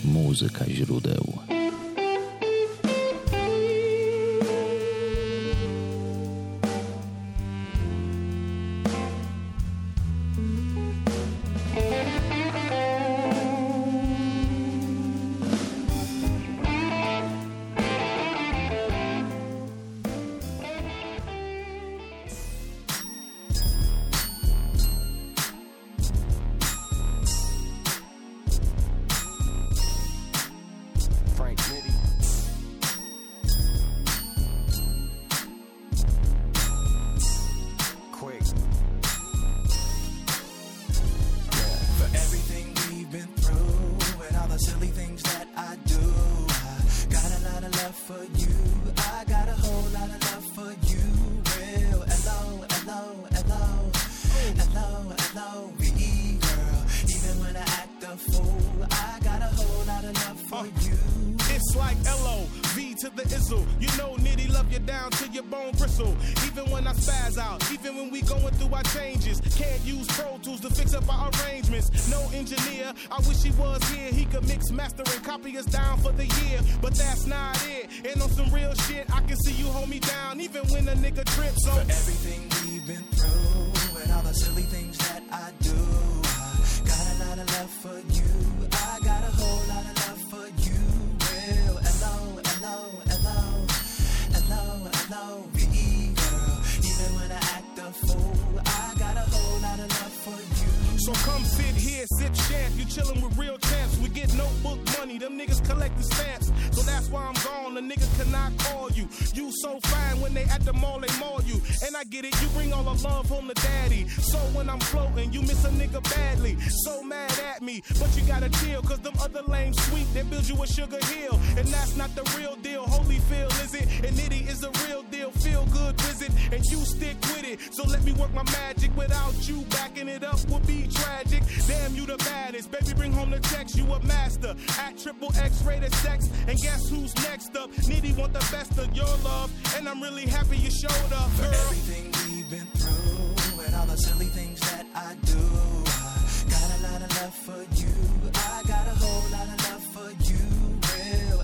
Muzyka źródeł. It's like L.O.V. to the Izzle. You know Nitty love you down to your bone bristle. Even when I spaz out, even when we going through our changes. Can't use Pro Tools to fix up our arrangements. No engineer, I wish he was here. He could mix, master, and copy us down for the year. But that's not it. And on some real shit, I can see you hold me down, even when a nigga trips. So for everything we've been through and all the silly things that I do, I got a lot of love for you. I got a whole lot of love for you. Real L-O-V-E, girl. Even when I act a fool, I got a whole lot of love for you. So come sit here, sip champ. You chillin' with real champs. We get notebook money, them niggas collect the stamps. So that's why I'm gone, the niggas cannot call you. You so fine when they at the mall, they maul you. And I get it, you bring all the love home to daddy. So when I'm floating, you miss a nigga badly. So mad at me, but you gotta chill, cause them other lames sweet, they build you a sugar hill. And that's not the real deal, Holyfield is it? And Nitty is the real deal, feel good visit. And you stick with it, so let me work my magic. Without you backing it up would be tragic. Damn, you the baddest, baby bring home the checks, you a master. At triple X rated sex, and guess who's next up? Nitty want the best of your love, and I'm really happy you showed up, girl. For everything we've been through and all the silly things that I do, I got a lot of love for you. I got a whole lot of love for you. Real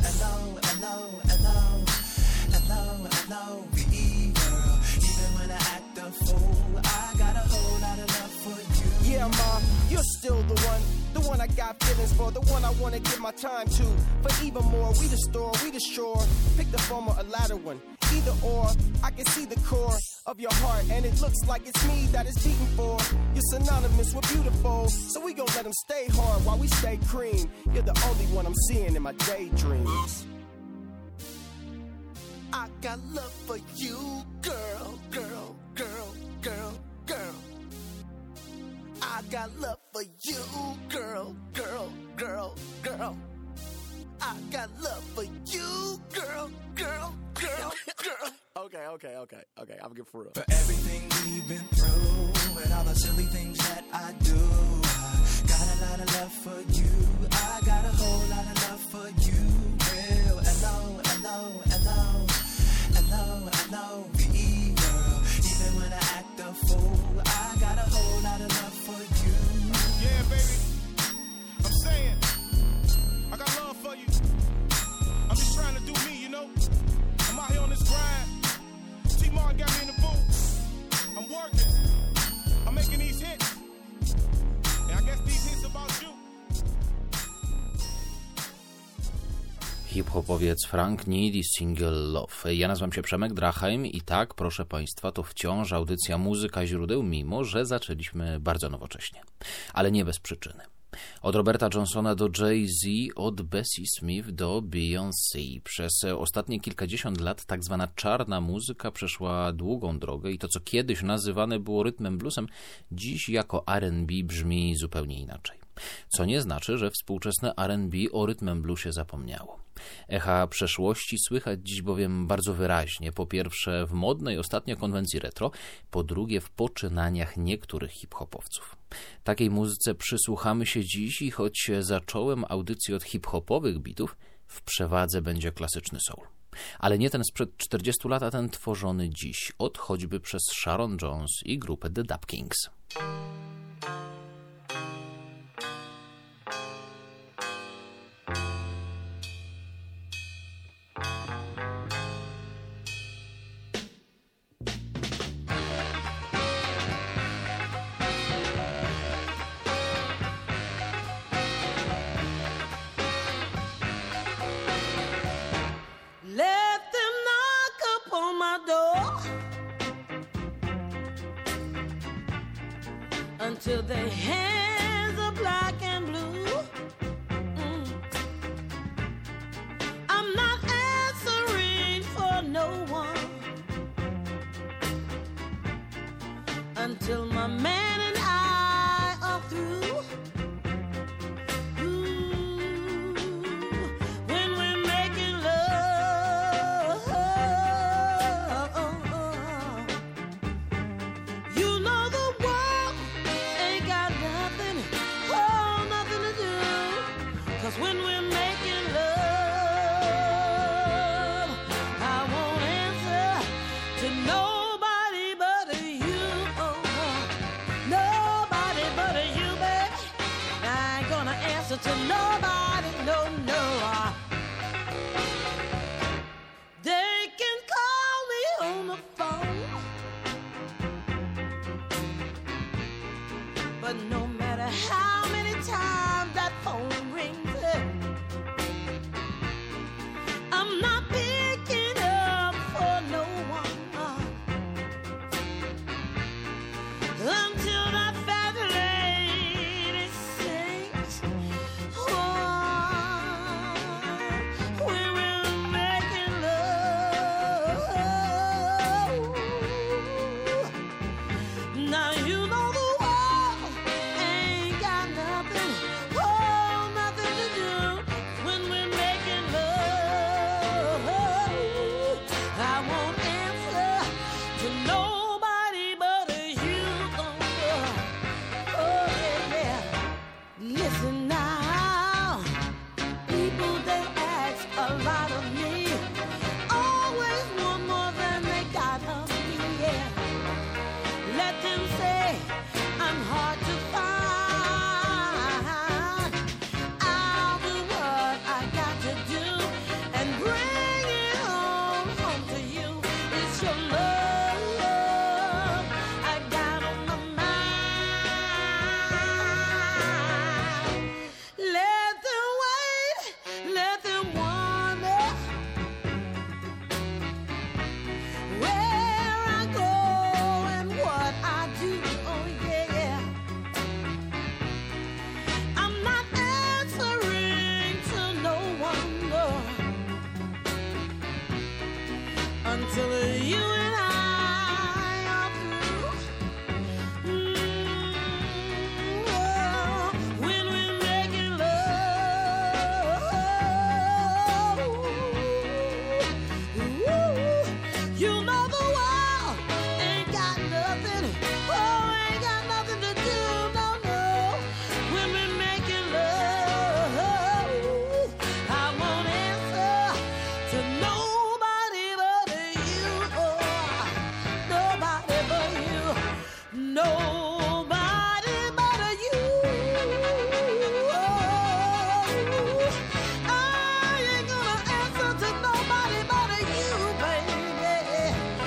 L-O-V-E, girl. Even when I act a fool, I got a whole lot of love for you. Yeah, ma, you're still the one I got feelings for, the one I wanna give my time to. For even more, we the store, we the shore. Pick the former, a latter one. Either or, I can see the core of your heart, and it looks like it's me that it's beating for. You're synonymous with beautiful, so we gon' let them stay hard while we stay cream. You're the only one I'm seeing in my daydreams. I got love for you, girl, girl, girl, girl, girl. I got love for you, girl, girl, girl, girl. I got love for you, girl, girl, girl, girl. Okay, I'm getting for real. For everything we've been through and all the silly things that I do, I got a lot of love for you. I got a whole lot of love for you. Real L-O-V-E, girl. Even when I act a fool, I got a whole lot of love for you. Yeah, baby, I'm saying, I got love for you. I'm just trying to do me, you know. I'm out here on this grind. T-Martin got me in the booth. I'm working. I'm making these hits. And I guess these hits about you. Hip-hopowiec Frank Nitty, single Love. Ja nazywam się Przemek Drachheim i tak, proszę Państwa, to wciąż audycja Muzyka źródeł, mimo że zaczęliśmy bardzo nowocześnie. Ale nie bez przyczyny. Od Roberta Johnsona do Jay-Z, od Bessie Smith do Beyoncé. Przez ostatnie kilkadziesiąt lat tak zwana czarna muzyka przeszła długą drogę i to, co kiedyś nazywane było rytmem bluesem, dziś jako R&B brzmi zupełnie inaczej. Co nie znaczy, że współczesne R&B o rytmem bluesie zapomniało. Echa przeszłości słychać dziś bowiem bardzo wyraźnie, po pierwsze w modnej ostatnio konwencji retro, po drugie w poczynaniach niektórych hip-hopowców. Takiej muzyce przysłuchamy się dziś i choć zacząłem audycję od hip-hopowych bitów, w przewadze będzie klasyczny soul. Ale nie ten sprzed 40 lat, a ten tworzony dziś, od choćby przez Sharon Jones i grupę The Dap Kings. until their hands are black and blue. I'm not answering for no one until my man and I are through. When we're making love, you know the world ain't got nothing, nothing to do. 'Cause when we're making love, I won't answer to nobody but you. Nobody but you, baby. I ain't gonna answer to nobody, no, no. They can call me on the phone, but no matter how many times that phone rings, I'm not picking up for no one until that fat lady sings. When we're making love, now you know the world ain't got nothing, nothing to do. When we're making love, I won't answer to nobody but you. Oh yeah. Listen now, people they ask a lot of me, always want more than they got of me. Yeah. Let them say I'm hard to find. I'll do what I got to do and bring it home to you. It's your love I got on my mind. Let them wait, let them wonder where I go and what I do. Oh yeah. I'm not answering to no one, no, until you and I are through. When we're making love, you know the world ain't got nothing, ain't got nothing to do, no, no. When we're making love, I won't answer to nobody but you. Nobody but you. Nobody but you. I ain't gonna answer to nobody but you, baby.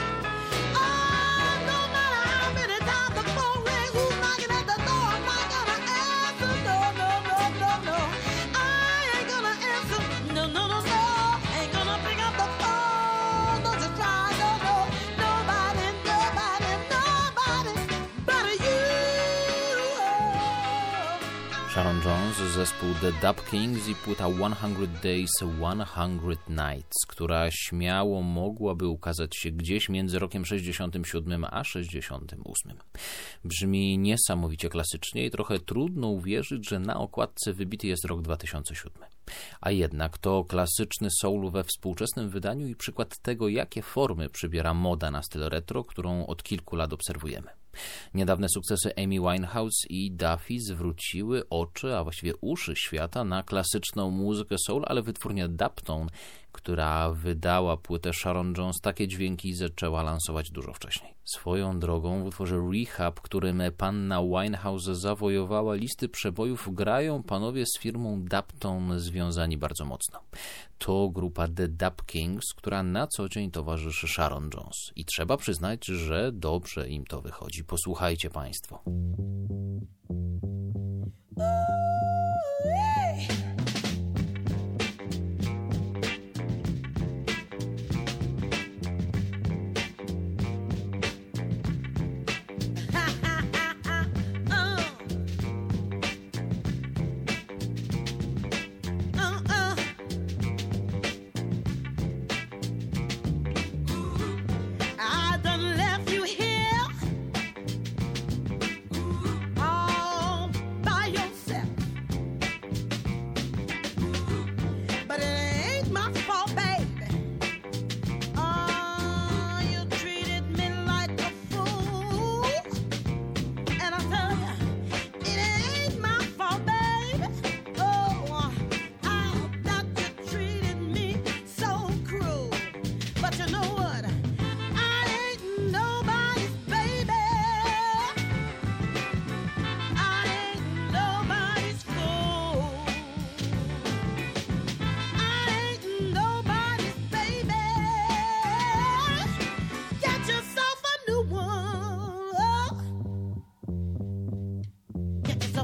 No matter how many times the phone rings, who's knocking at the door, I'm not gonna answer. No, no, no, no, no. I ain't gonna answer. No, no, no, no. Ain't gonna pick up the phone. Don't you try, no, no. Nobody, nobody, nobody but you. Sharon Jones, zespół The Dub Kings i płyta 100 Days, 100 Nights, która śmiało mogłaby ukazać się gdzieś między rokiem 67 a 68. Brzmi niesamowicie klasycznie i trochę trudno uwierzyć, że na okładce wybity jest rok 2007. A jednak to klasyczny soul we współczesnym wydaniu i przykład tego, jakie formy przybiera moda na styl retro, którą od kilku lat obserwujemy. Niedawne sukcesy Amy Winehouse i Duffy zwróciły oczy, a właściwie uszy świata na klasyczną muzykę soul, ale wytwórnia Dubtone, która wydała płytę Sharon Jones, takie dźwięki zaczęła lansować dużo wcześniej. Swoją drogą w utworze Rehab, którym panna Winehouse zawojowała listy przebojów, grają panowie z firmą Dubtone związani bardzo mocno. To grupa The Dub Kings, która na co dzień towarzyszy Sharon Jones. I trzeba przyznać, że dobrze im to wychodzi. Posłuchajcie państwo.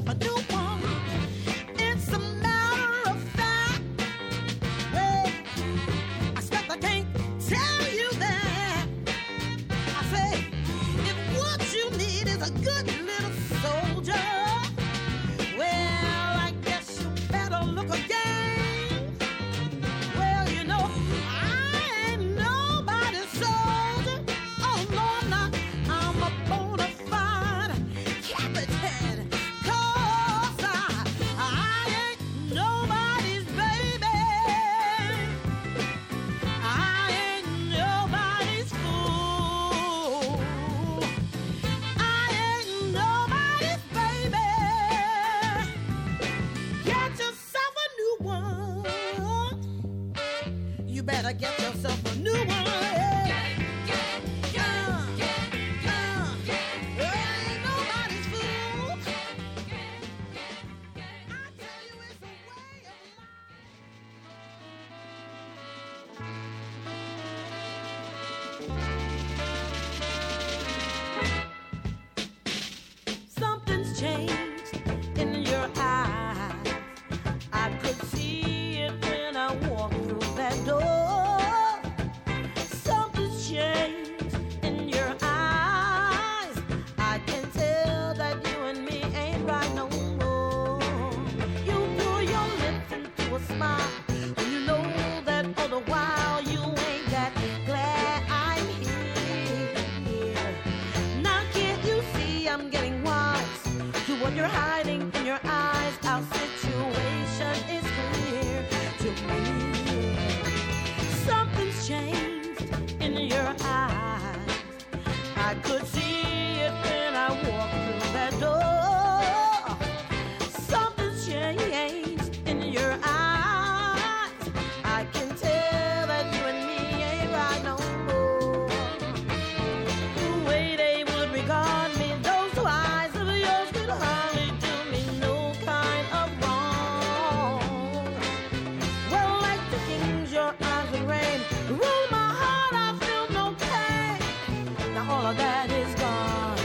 a new one. It's a matter of fact. Well, I expect I can't tell you that. I say, if what you need is a good little soldier, well, I guess you better look again. Well, you know, I ain't nobody's soldier. Oh, no, I'm not. I'm a bona fide captain. 'Cause I ain't nobody's baby. I ain't nobody's fool. I ain't nobody's baby. Get yourself a new one. You better get yourself a new one. Ain't nobody's fool. I tell you it's a way of Something's changed in your eyes. I could see it when I walked through that door. Something's changed in your eyes. I can tell that you and me ain't right no more. You pull your lips into a smile, and you know that all the while you ain't that glad I'm here. Now can't you see I'm getting wise to what you're hiding in your eyes? Our situation is clear to me. Something's changed in your eyes. I could see it when I walked through that door. Something's changed in your eyes. I can tell that you and me ain't right no more. The way they would regard me, those two eyes of yours could hardly do me no kind of wrong. Well, like the kings, your eyes would reign. Rule my heart, I feel no pain. Now all of that is gone.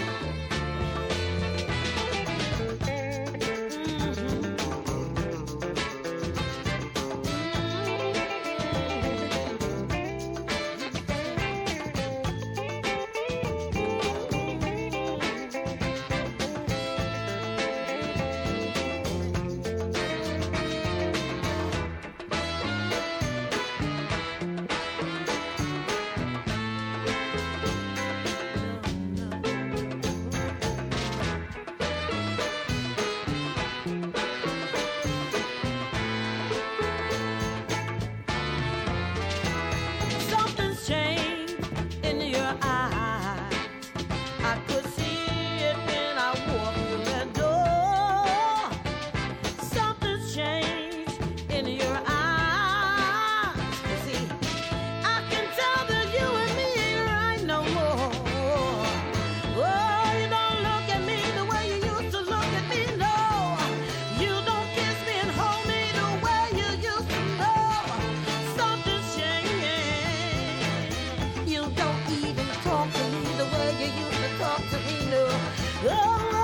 Something's changed in your eyes. I could see it when I walked through that door. Something's changed in your eyes. You see, I can tell that you and me ain't right no more. Oh, you don't look at me the way you used to look at me, no. You don't kiss me and hold me the way you used to know. Something's changing. You don't even talk to me the way you used to talk to me, no. Oh,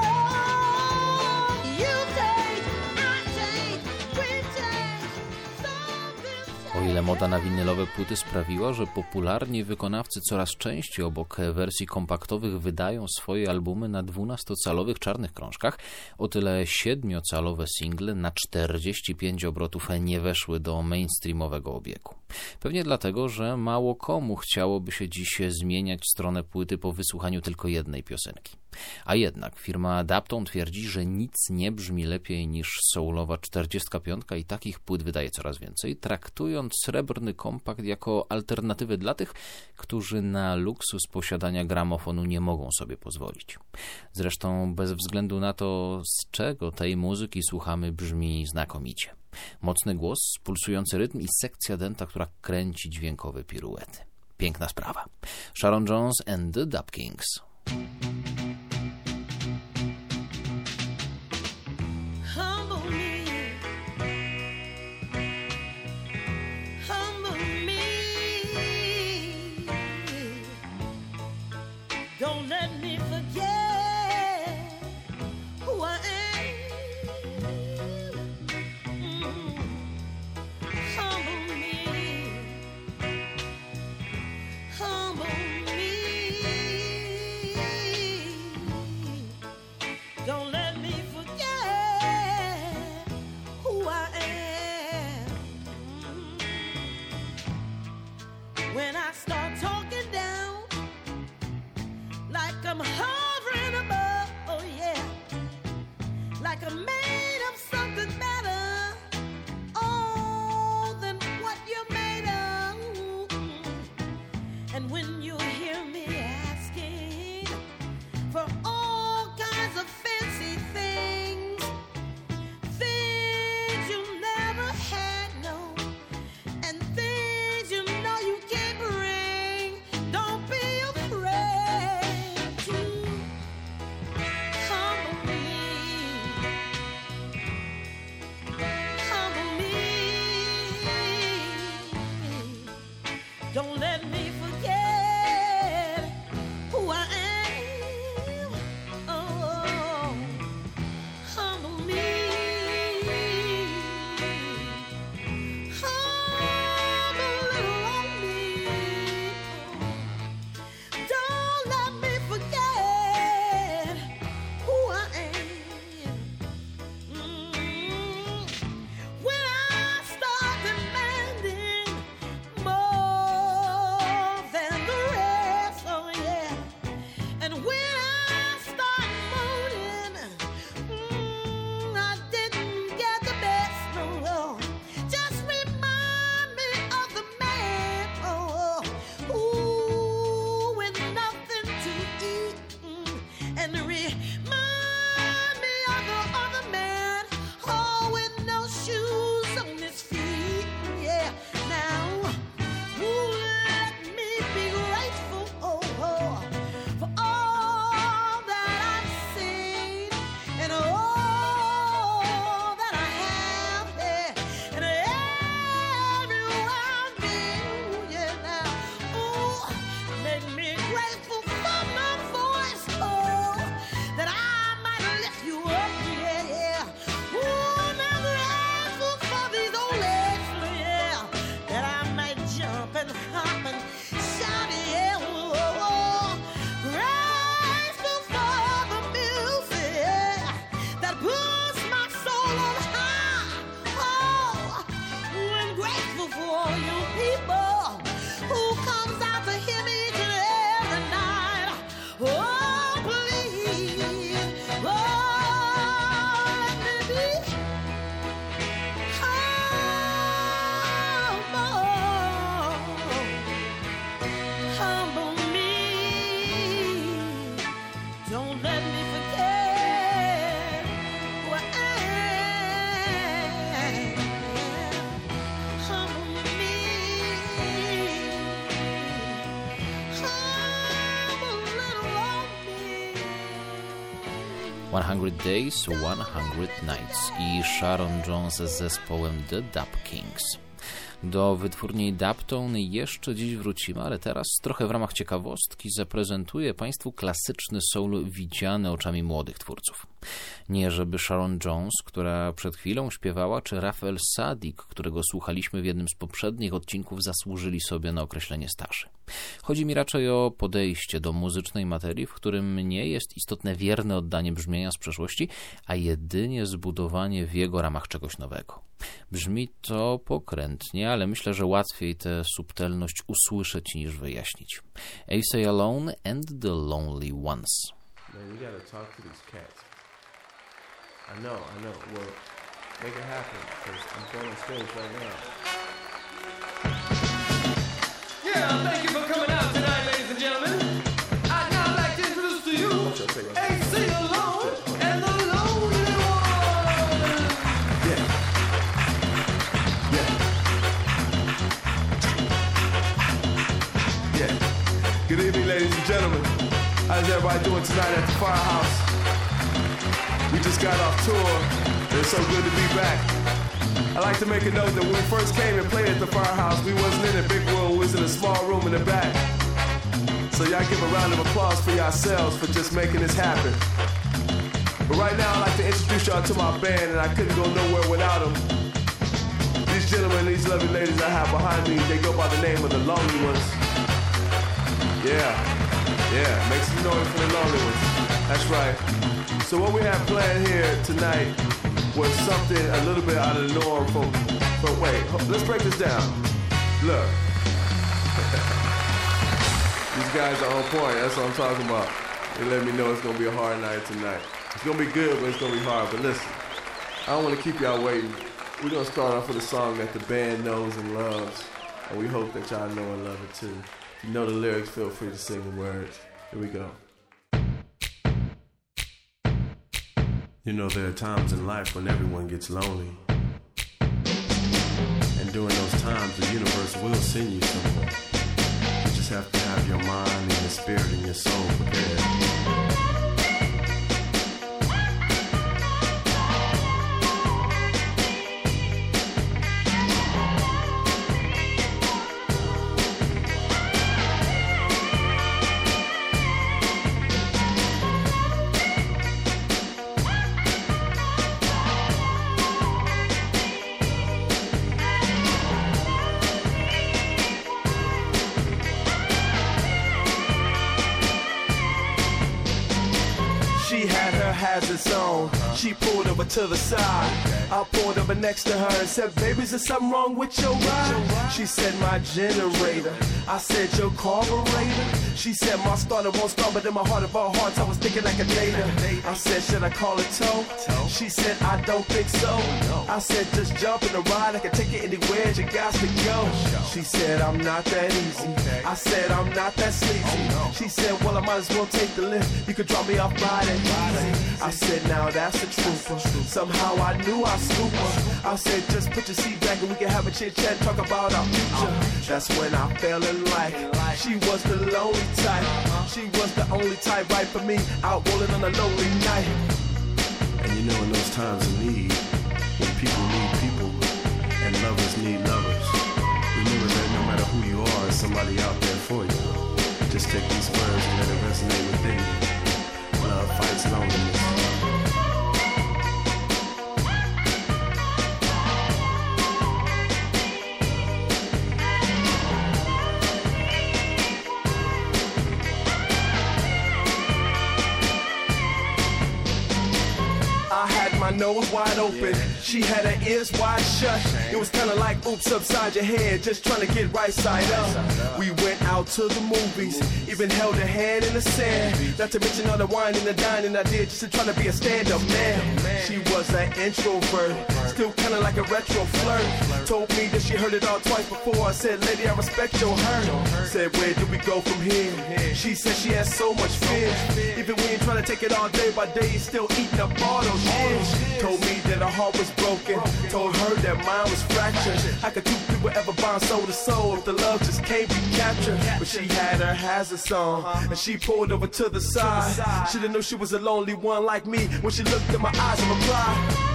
you change, I change, we change. Something's O ile moda na winylowe płyty sprawiła, że popularni wykonawcy coraz częściej obok wersji kompaktowych wydają swoje albumy na 12-calowych czarnych krążkach, o tyle 7-calowe single na 45 obrotów nie weszły do mainstreamowego obiegu. Pewnie dlatego, że mało komu chciałoby się dziś zmieniać stronę płyty po wysłuchaniu tylko jednej piosenki. A jednak firma Daptone twierdzi, że nic nie brzmi lepiej niż soulowa 45 i takich płyt wydaje coraz więcej, traktując srebrny kompakt jako alternatywę dla tych, którzy na luksus posiadania gramofonu nie mogą sobie pozwolić. Zresztą bez względu na to, z czego tej muzyki słuchamy, brzmi znakomicie. Mocny głos, pulsujący rytm i sekcja dęta, która kręci dźwiękowe piruety. Piękna sprawa. Sharon Jones and the Dap Kings. humble me. Humble me. Don't let me forget who I am. let me forget what I am. Humble me. Humble little old me. 100 Days, 100 Nights i Sharon Jones z zespołem The Dub Kings. Do wytwórni Dubtone jeszcze dziś wrócimy, ale teraz trochę w ramach ciekawostki zaprezentuję Państwu klasyczny soul widziany oczami młodych twórców. Nie żeby Sharon Jones, która przed chwilą śpiewała, czy Rafael Sadik, którego słuchaliśmy w jednym z poprzednich odcinków, zasłużyli sobie na określenie starszy. Chodzi mi raczej o podejście do muzycznej materii, w którym nie jest istotne wierne oddanie brzmienia z przeszłości, a jedynie zbudowanie w jego ramach czegoś nowego. Brzmi to pokrętnie, ale myślę, że łatwiej tę subtelność usłyszeć niż wyjaśnić. Asa Alone and the Lonely Ones. Man, you gotta talk to these cats. I know. Well, make it happen, because I'm going on stage right now. Yeah, thank you for coming out tonight, ladies and gentlemen. I'd now like to introduce to you AC Alone and the Lonely Ones. Yeah. Good evening, ladies and gentlemen. How's everybody doing tonight at the Firehouse? We just got off tour. It's so good to be back. I'd like to make a note that when we first came and played at the Firehouse, we wasn't in a big room, we was in a small room in the back. So y'all give a round of applause for yourselves for just making this happen. But right now I'd like to introduce y'all to my band, and I couldn't go nowhere without them. These gentlemen, these lovely ladies I have behind me, they go by the name of the Lonely Ones. Yeah, make some noise for the Lonely Ones. That's right. So what we have planned here tonight was something a little bit out of the norm from wait, let's break this down. Look. These guys are on point, that's what I'm talking about. They let me know it's gonna be a hard night tonight. It's gonna be good, but it's gonna be hard. But listen, I don't wanna keep y'all waiting. We're gonna start off with a song that the band knows and loves, and we hope that y'all know and love it too. If you know the lyrics, feel free to sing the words. Here we go. You know, there are times in life when everyone gets lonely. And during those times, the universe will send you someone. You just have to have your mind and your spirit and your soul prepared. Hazards on. She pulled over to the side. I pulled over next to her and said, baby, is there something wrong with your ride? She said, my generator. I said, your carburetor. She said, my starter won't start, but in my heart of all hearts, I was thinking like a data. I said, should I call it tow? She said, I don't think so. I said, just jump in the ride. I can take you anywhere you got to go. She said, I'm not that easy. I said, I'm not that sleazy. She said, well, I might as well take the lift. You could drop me off Friday. I said, now that's the truth. Somehow I knew I scooped her. I said, just put your seat back and we can have a chit chat, talk about our future. That's when I fell in like she was the lonely type. She was the only type right for me, out rolling on a lonely night. And you know, in those times of need, when people need people and lovers need lovers, remember that no matter who you are, there's somebody out there for you. Just take these words and let it resonate within you. Love fights loneliness. I had my nose wide open. She had her ears wide shut. It was kinda like oops upside your head, just trying to get right side up. We went out to the movies, even held a hand in the sand. Not to mention all the wine and the dining I did just to try to be a stand-up man. She was an introvert, still kinda like a retro flirt. Told me that she heard it all twice before. I said, lady, I respect your hurt. Said, where do we go from here? She said she has so much fear. Even when you're trying to take it all day by day, you're still eating up all those years. Told me that her heart was broken. Told her that mine was fractured. How could two people ever bond soul to soul if the love just can't be captured? But she had her hazards on, and she pulled over to the side. Should've knew she was a lonely one like me when she looked in my eyes and replied.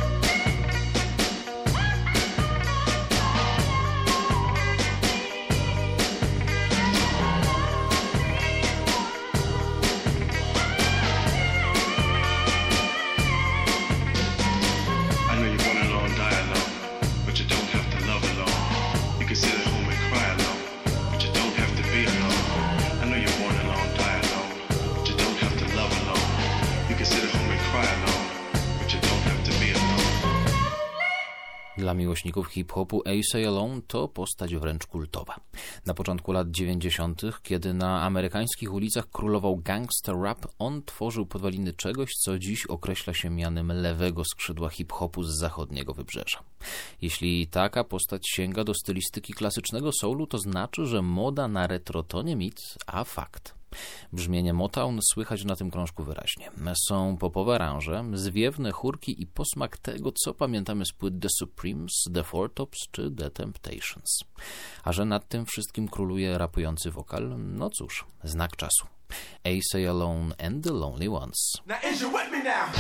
Dla miłośników hip-hopu A$AP Alone to postać wręcz kultowa. Na początku lat 90., kiedy na amerykańskich ulicach królował gangster rap, on tworzył podwaliny czegoś, co dziś określa się mianem lewego skrzydła hip-hopu z zachodniego wybrzeża. Jeśli taka postać sięga do stylistyki klasycznego soulu, to znaczy, że moda na retro to nie mit, a fakt. Brzmienie Motown słychać na tym krążku wyraźnie. Są popowe aranże, zwiewne chórki i posmak tego, co pamiętamy z płyt The Supremes, The Four Tops czy The Temptations. A że nad tym wszystkim króluje rapujący wokal, no cóż, znak czasu. A$AP Alone and the Lonely Ones. Now is you with me now?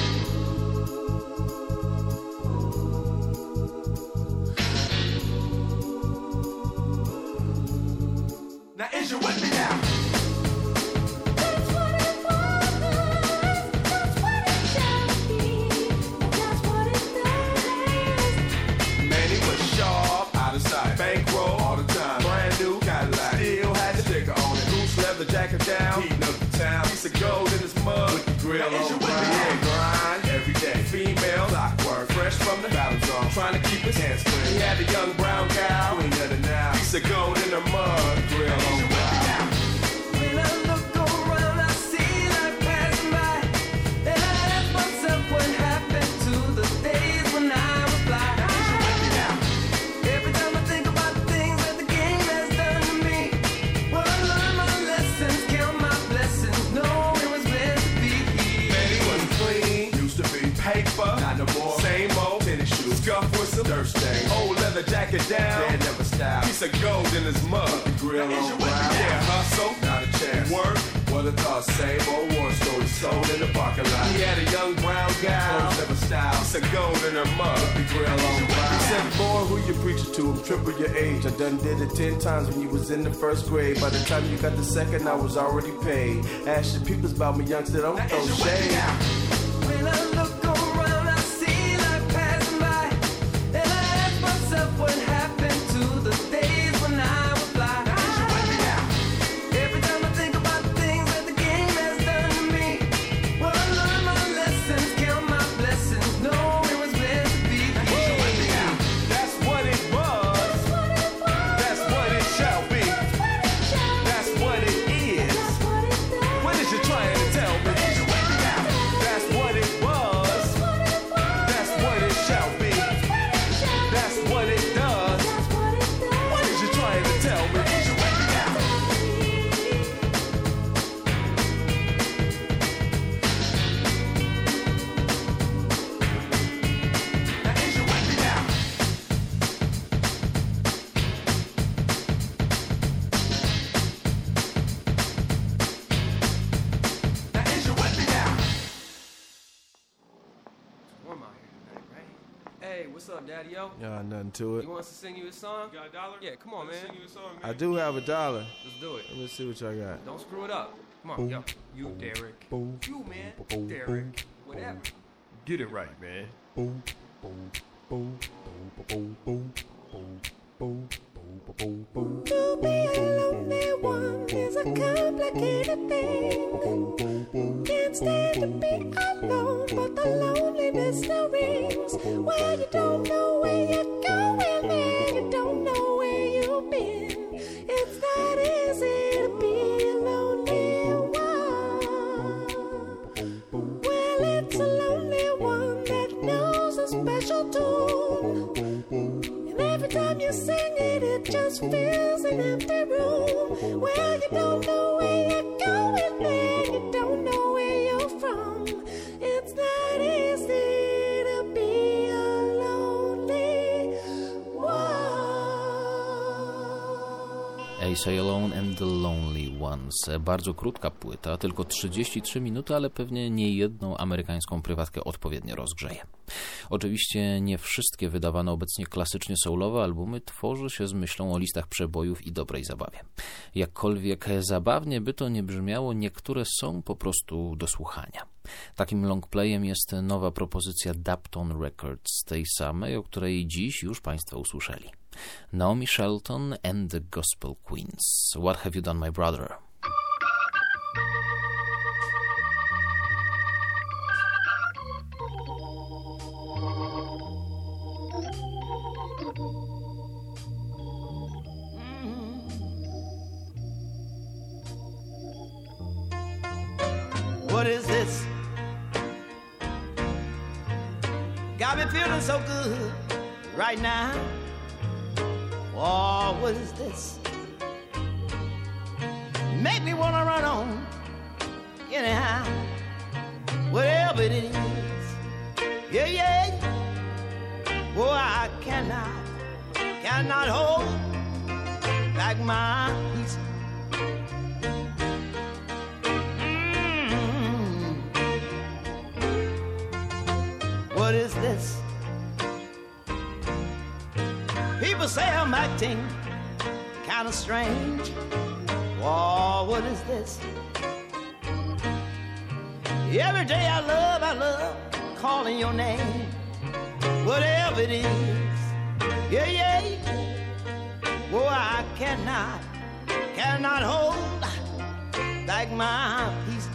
Now is you with me now? Bankroll all the time, brand new Cadillac. Still had the sticker on it. Goose leather jacket down, heating up the town. Piece of gold in his mug with the grill on grind. Grind every day. Female clockwork, fresh from the battle zone, trying to keep his hands clean. He had a young brown cow, queen of the now. Piece of gold in her mug, grill on grind. When I look around, I see life passing by. Then I ask myself what happened to the days when I was blind. Not no more. Same old tennis shoes, scuff with some dirt stain. Old leather jacket down, man never style. Piece of gold in his mug, the grill on brown. Yeah, hustle, not a chance. Work, what a thought. Same old war story, sold in the parking lot. He had a young brown gal, clothes never style. Piece of gold in her mug, the grill on brown. He said, boy, who you preaching to? I'm triple your age. I done did it 10 times when you was in the first grade. By the time you got the second, I was already paid. Ask your peoples about me, youngster, don't throw shade. When I look around, I see life passing by. Then I ask myself what happened to the days when I was blind. Every time I think about the things that the game has done to me, well, I learned my lessons, count my blessings, know it was meant to be. That's what it was. That's what it shall be. That's what it is. What is you trying to tell me? That's what it was. That's what it shall be. That's what it does. What is you trying to tell me? Now is you with me now? Now is you with me now? Warm out here tonight, right? Hey, what's up, Daddy-O? Nothing to You it. want us to sing you a song? You got a dollar? Yeah, come on, man. Sing you a song, man. I do have $1. Let's do it. Let me see what y'all got. Don't screw it up. Come on, yo. You, Derek. Boom, You, man. boom, Derek. Whatever. Get it right, man. boom, boom, boom, boom, boom, boom, boom, boom, boom. To be a lonely one is a complicated thing. Can't stand to be alone, but the loneliness still rings. Well, you don't know where you're going and you don't know where you've been. It's not easy to be a lonely one. Well, it's a lonely one that knows a special tune. And every time you sing it, it just fills an empty room. Well, you don't know where you're going and you don't know where you're from. It's not easy to be a lonely one. Say Alone and the Lonely Ones. Bardzo krótka płyta, tylko 33 minuty, ale pewnie nie jedną amerykańską prywatkę odpowiednio rozgrzeje. Oczywiście nie wszystkie wydawane obecnie klasycznie soulowe albumy tworzy się z myślą o listach przebojów i dobrej zabawie. Jakkolwiek zabawnie by to nie brzmiało, niektóre są po prostu do słuchania. Takim longplayem jest nowa propozycja Daptone Records, tej samej, o której dziś już Państwo usłyszeli. Naomi Shelton and the Gospel Queens. What have you done, my brother? What is this? Got me feeling so good right now. Oh, what is this? Make me wanna run on anyhow. Whatever it is. Yeah, yeah. Boy, I cannot hold back my peace. What is this? People say I'm acting kind of strange. Whoa, what is this? Every day I love calling your name. Whatever it is. Yeah, yeah. Boy, I cannot hold back my peace.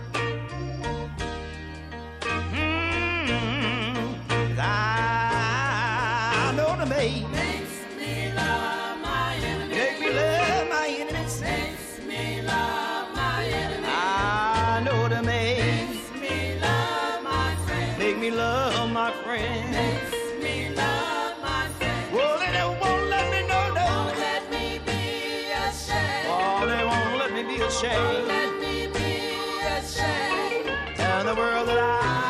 I know the maid makes me love my enemies. Make me love my enemies. Makes me love my enemies. I know the maid makes me love my friends. Make me love my friends. Makes me love my friends. Well, they won't let me know, no. Won't let me be ashamed. Oh, they won't let me be ashamed. Won't let me be ashamed. Tell the world that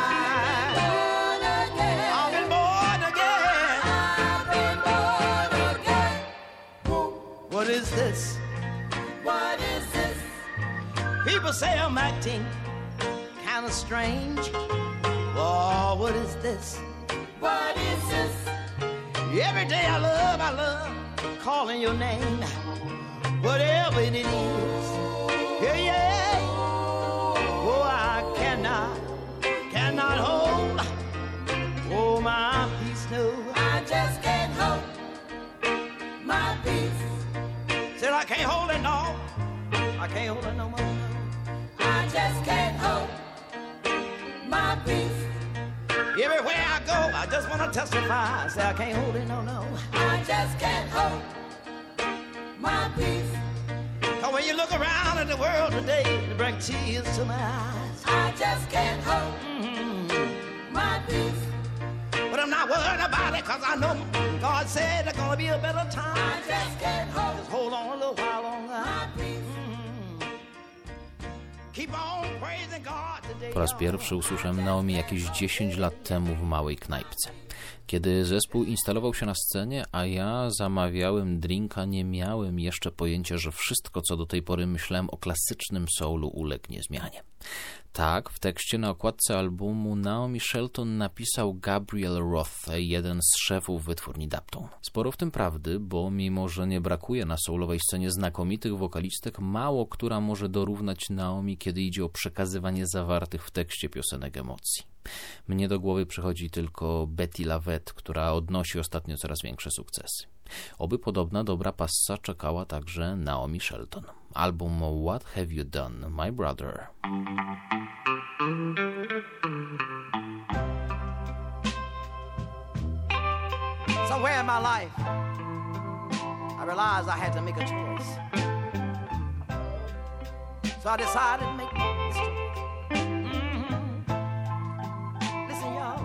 what is this? What is this? People say I'm acting kind of strange. Oh, what is this? What is this? Every day I love calling your name. Whatever it is. Yeah, yeah. Oh, I cannot hold. Oh, my peace, no. I just can't hold my peace. Said I can't hold it no. I can't hold it no more. I just can't hold my peace. Everywhere I go, I just want to testify. Say I can't hold it no. I just can't hold my peace. Cause when you look around at the world today, it brings tears to my eyes. I just can't hold my peace. But I'm not worried about it, cause I know God said there's gonna be a better time. I just can't hold on a little while longer. Keep on praising God today. Po raz pierwszy usłyszałem Naomi jakieś 10 lat temu w małej knajpce. Kiedy zespół instalował się na scenie, a ja zamawiałem drinka, nie miałem jeszcze pojęcia, że wszystko, co do tej pory myślałem o klasycznym soulu, ulegnie zmianie. Tak, w tekście na okładce albumu Naomi Shelton napisał Gabriel Roth, jeden z szefów wytwórni Daptone. Sporo w tym prawdy, bo mimo, że nie brakuje na soulowej scenie znakomitych wokalistek, mało która może dorównać Naomi, kiedy idzie o przekazywanie zawartych w tekście piosenek emocji. Mnie do głowy przychodzi tylko Betty Lavette, która odnosi ostatnio coraz większe sukcesy. Oby podobna dobra passa czekała także Naomi Shelton. Album What Have You Done, My Brother? Somewhere in my life, I realized I had to make a choice. So I decided to make this choice. Listen, y'all.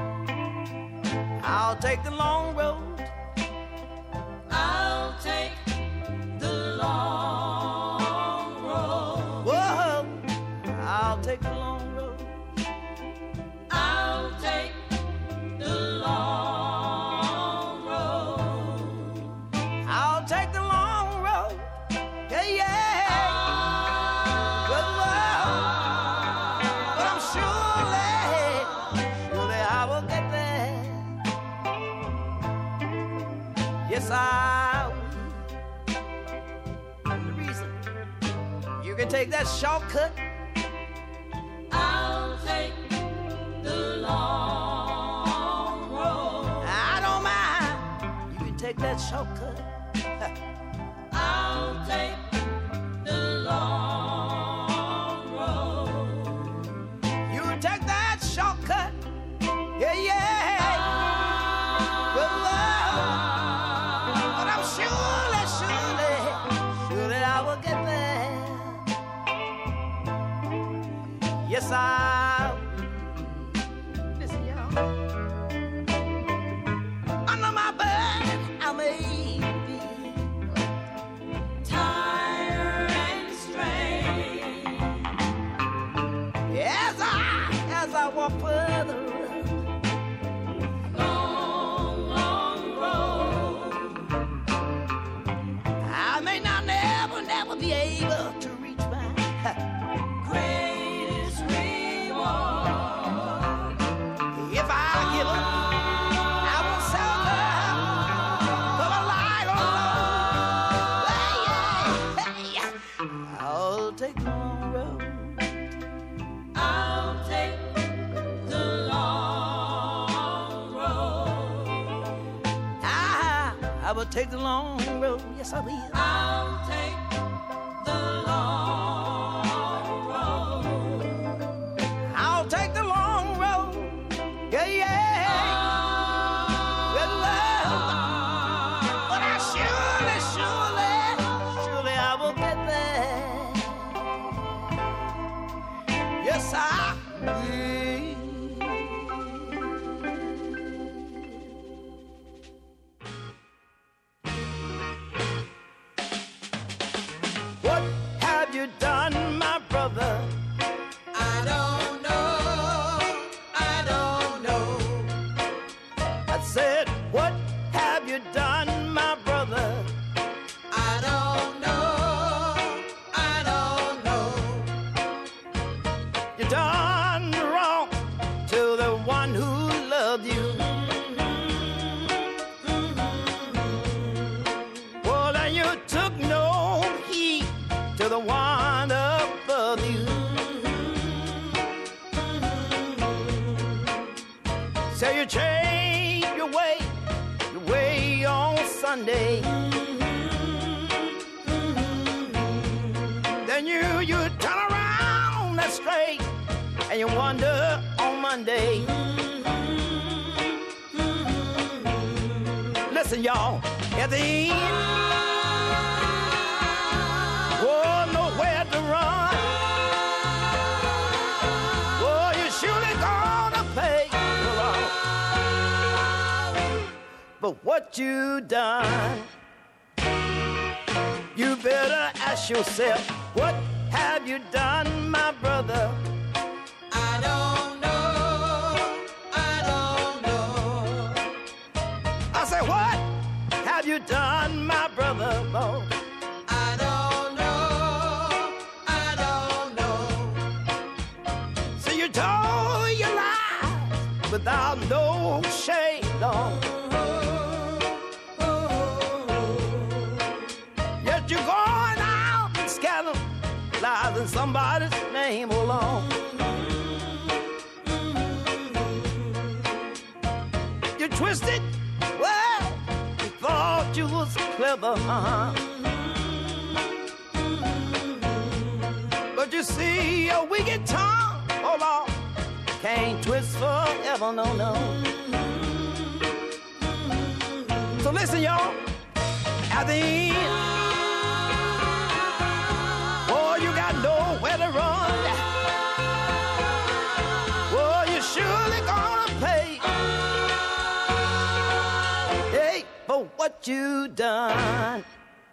I'll take the long road. I'll take the long road. Whoa, I'll take the long road. I'll take the long road. I'll take the long road. Yeah, yeah. Good Lord. But I'm surely I will get there. Yes, I will. The reason you can take that shortcut. I'll take the long road. I don't mind. You can take that shortcut. I'll take the long road. You can take that shortcut. Yeah, yeah. Good Lord. But I'm surely I will get there. Yes, I will. Listen, y'all. Under my bed, I may be Tired and strained. as I walk further. Long, long road. I may not never be able to reach my Greatest reward. if I give up, I won't suffer for a light on low. I'll take the long road. I'll take the long road. I will take the long road. Yes, I will. I'll take the long road. I'll take the long road. Yeah, yeah. Good Lord. But I surely I will get there. Yes, I will. What have you done, my brother? I don't know. I don't know. I said, what have you done, my brother? I don't know. I don't know. You done wrong to the one who loved you. Well, and you took no heed to the one above you. So you change your way on Sunday. Then you turn around that straight and you wonder on Monday. Listen, y'all, at the end, oh, nowhere to run. Oh, you're surely gonna pay the wrong. But what you done, you better ask yourself, what have you done, my brother? I don't know. I don't know. I say, what have you done, my brother? Oh, I don't know. I don't know. so you told your lies without no shame, no. Yet you're going out and scandalizing somebody's name alone. You twisted, well, you thought thought you was clever, But you see, a wicked tongue, oh Lord, can't twist forever, no, no. So listen, y'all, at the end, oh, you got nowhere to run. Oh, you're surely gonna pay, hey, for what you done.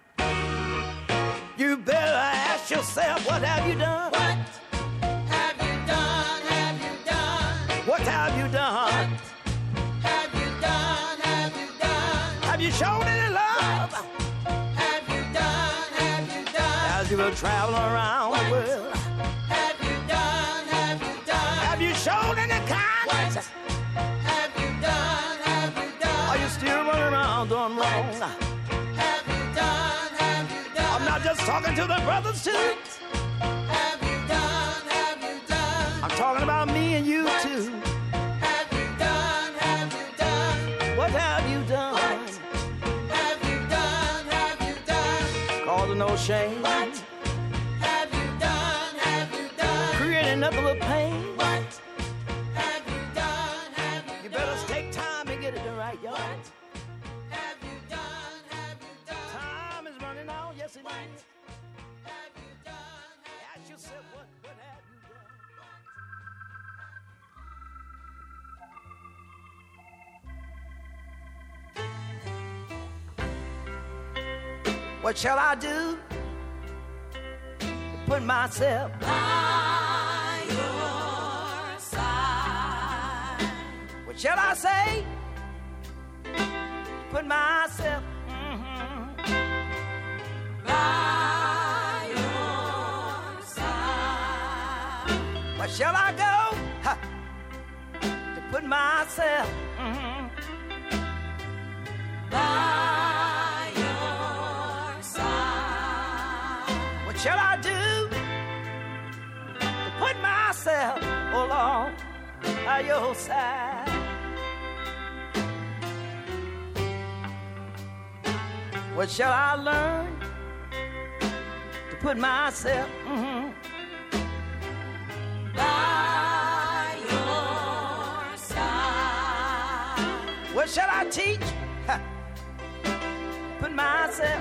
You better ask yourself, what have you done? What have you done? Have you done? What have you done? Have you done? Have you done? Have you shown any love Have you done? Have you done? as you were traveling around the world? Have you done? Have you done? Have you shown any kindness? Have you done? Have you done? Are you still running around doing wrong? Have you done? Have you done? I'm not just talking to the brothers too. Have you done? Have you done? I'm talking about me and you too. Have you done? Have you done? What have you done? Have you done? Have you done? Causing no shame, Have you done? Have you done? creating nothing but pain. What have you done? Have you You better take time and get it right, y'all. Have you done? Have you done? Time is running out, yes it is. Have you done? Ask yourself, what have you done? What shall I do to put myself By your side. What shall I say to put myself By your side. What shall I go to put myself By your side. What shall I do to put myself, oh Lord, by your side? What shall I learn to put myself By your side. What shall I teach? Put myself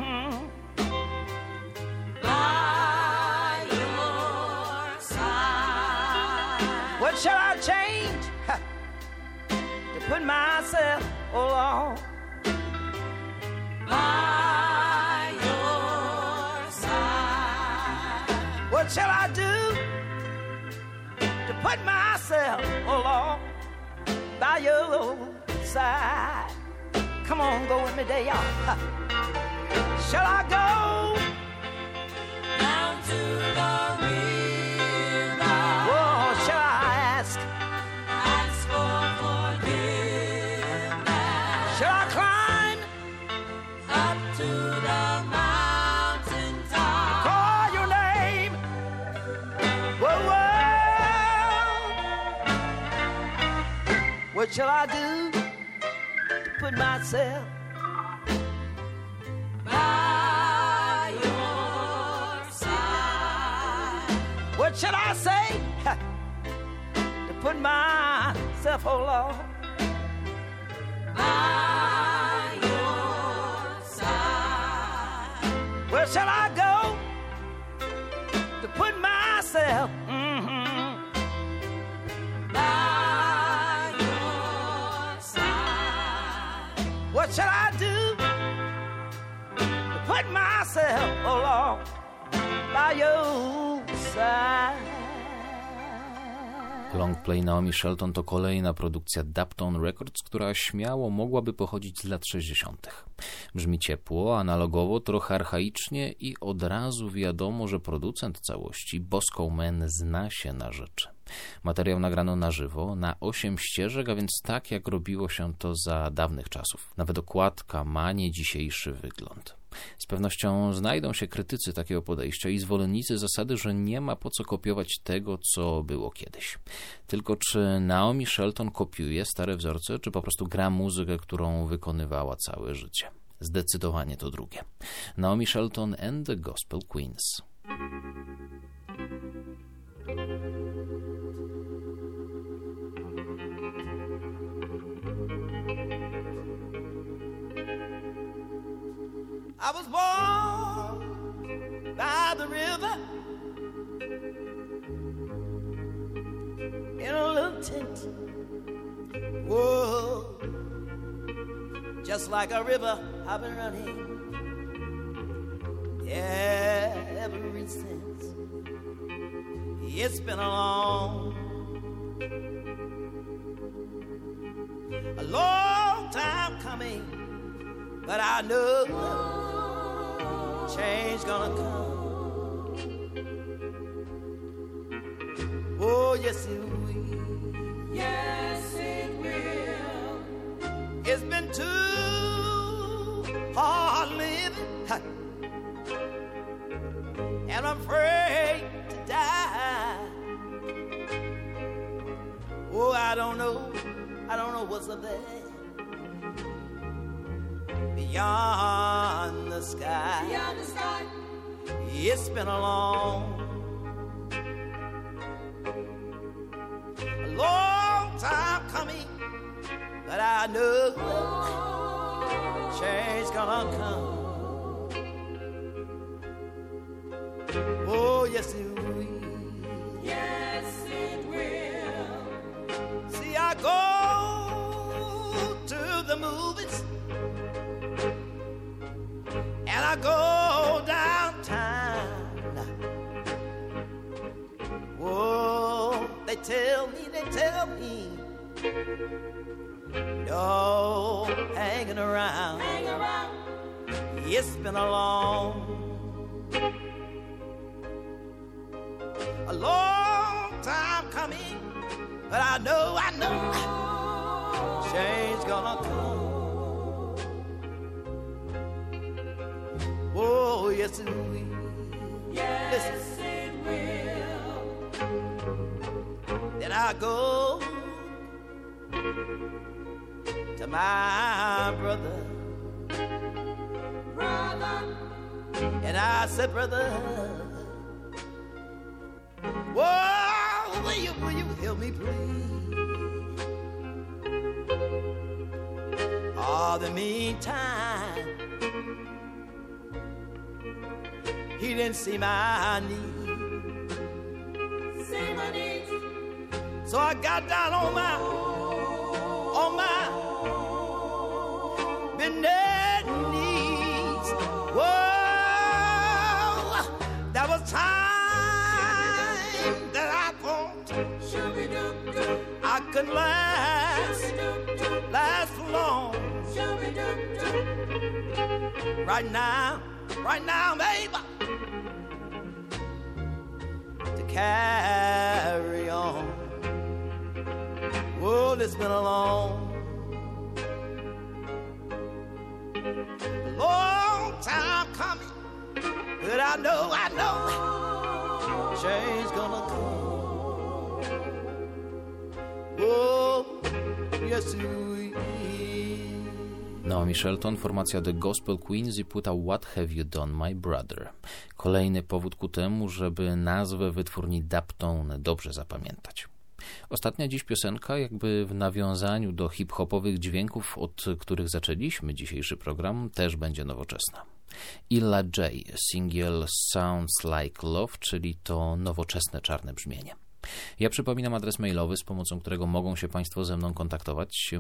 By your side. What shall I change to put myself, oh Lord, By your side. what shall I do to put myself, oh Lord, by your side? Come on, go with me there, y'all. Shall I go Down to the river. Oh, shall I ask? Ask for forgiveness. Shall I climb? Up to the mountain top. Call your name. Whoa, whoa. What shall I do to put myself By your side. What should I say to put myself, oh Lord, By your side. where shall I go to put myself By your side. What shall I do to put myself, oh Lord, by your side? Longplay Naomi Shelton to kolejna produkcja Daptone Records, która śmiało mogłaby pochodzić z lat 60. Brzmi ciepło, analogowo, trochę archaicznie i od razu wiadomo, że producent całości, Bosco Man, zna się na rzeczy. Materiał nagrano na żywo, na 8 ścieżek, a więc tak jak robiło się to za dawnych czasów. Nawet okładka ma nie dzisiejszy wygląd. Z pewnością znajdą się krytycy takiego podejścia i zwolennicy zasady, że nie ma po co kopiować tego, co było kiedyś. Tylko czy Naomi Shelton kopiuje stare wzorce, czy po prostu gra muzykę, którą wykonywała całe życie? Zdecydowanie to drugie. Naomi Shelton and the Gospel Queens. I was born by the river in a little tent. Whoa, just like a river I've been running, yeah, ever since. It's been a long time coming, but I know change gonna come. Oh, yes it will. Yes it will. It's been too hard living, and I'm afraid to die. Oh, I don't know what's up there beyond the sky. Beyond the sky. It's been a long time coming, but I know change gonna come. Oh, yes it will. Yes it will. See, I go to the movies and I go downtown. Whoa, they tell me, no hanging around. It's been a long time coming, but I know change gonna come. Oh, yes it will. Yes it will. Then I go to my brother, and I said, brother, whoa, will you help me please? All the meantime, he didn't see my needs. So I got down on my bended knees. Whoa, that was time that I thought I could last for long. Right now, baby, to carry on. Whoa, it's been a long time coming, but I know change gonna come. Whoa, yes it will. Naomi Shelton, formacja The Gospel Queens i płyta What Have You Done My Brother. Kolejny powód ku temu, żeby nazwę wytwórni Daptone dobrze zapamiętać. Ostatnia dziś piosenka, jakby w nawiązaniu do hip-hopowych dźwięków, od których zaczęliśmy dzisiejszy program, też będzie nowoczesna. Illa J. Singiel Sounds Like Love, czyli to nowoczesne czarne brzmienie. Ja przypominam adres mailowy, z pomocą którego mogą się Państwo ze mną kontaktować.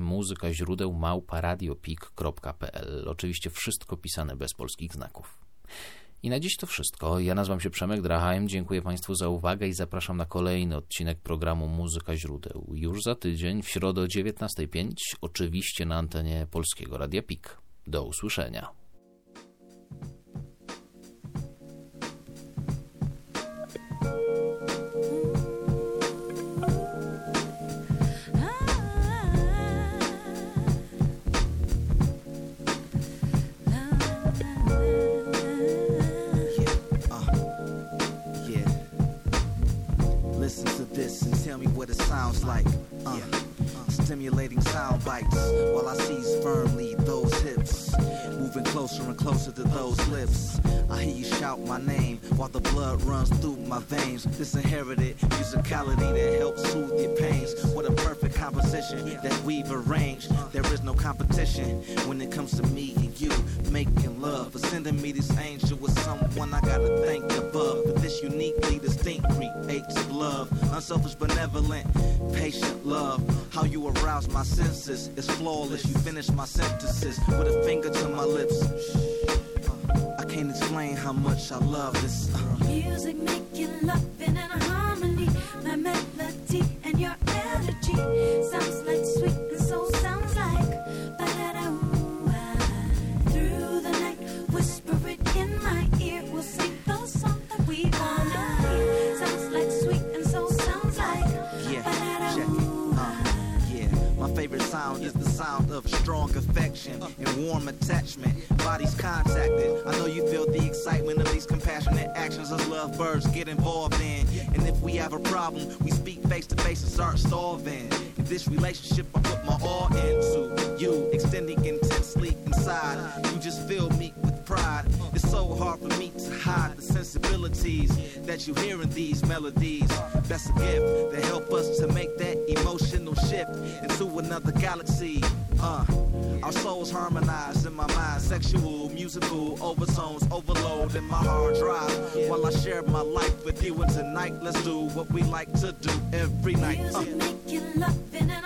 muzykaźródeł@radiopik.pl. Oczywiście wszystko pisane bez polskich znaków. I na dziś to wszystko. Ja nazywam się Przemek Drachaim. Dziękuję Państwu za uwagę i zapraszam na kolejny odcinek programu Muzyka Źródeł. Już za tydzień, w środę o 19:05, oczywiście na antenie Polskiego Radia PIK. Do usłyszenia. Listen to this and tell me what it sounds like. stimulating sound bites while I seize firmly those hips, moving closer and closer to those lips. I hear you shout my name while the blood runs through my veins. This inherited musicality that helps soothe your pains. What a perfect composition that we've arranged. There is no competition when it comes to me and you making love. For sending me this angel with someone I gotta thank above. For this uniquely distinct creates of love. Unselfish, benevolent, patient love. How you arouse my senses is flawless. You finish my sentences with a finger to my lips. I can't explain how much I love this. Music making loving and a harmony. My melody and your energy sounds like sweet and soul sounds like ba-da-da-ooh-ah. Through the night, whisper it in my ear. We'll sing the song that we wanna hear. Sounds like sweet and soul sounds like my favorite sound is the sound of strong affection and warm attachment. Bodies contacted. I know you feel the excitement of these compassionate actions us lovebirds get involved in. And if we have a problem, we speak face to face and start solving. In this relationship, I put my all into you, extending intensely inside. You just fill me with pride. It's so hard for me to hide the sensibilities that you hear in these melodies. That's a gift that help us to make that emotional shift into another galaxy. Our souls harmonize in my mind. Sexual, musical overtones overload in my hard drive. While I share my life with you, and tonight let's do what we like to do every night. Music making loving